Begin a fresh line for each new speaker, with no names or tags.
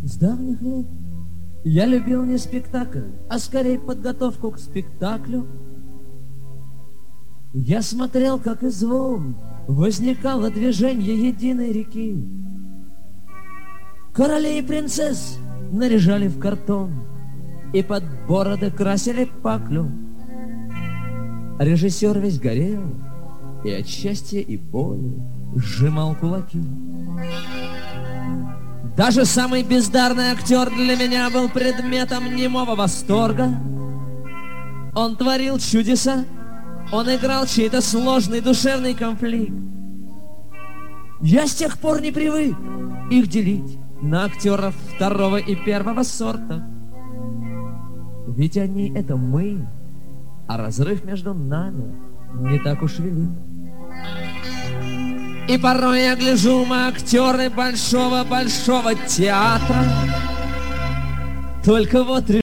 С давних лет я любил не спектакль, а скорее подготовку к спектаклю. Я смотрел, как из волн возникало движение единой реки. Королей и принцесс наряжали в картон и под бороды красили паклю. Режиссер весь горел и от счастья и боли сжимал кулаки. Даже самый бездарный актер для меня был предметом немого восторга. Он творил чудеса, он играл чей-то сложный душевный конфликт. Я с тех пор не привык их делить на актеров второго и первого сорта. Ведь они — это мы, а разрыв между нами не так уж велик. И порой я гляжу, мы актеры большого-большого театра. Только вот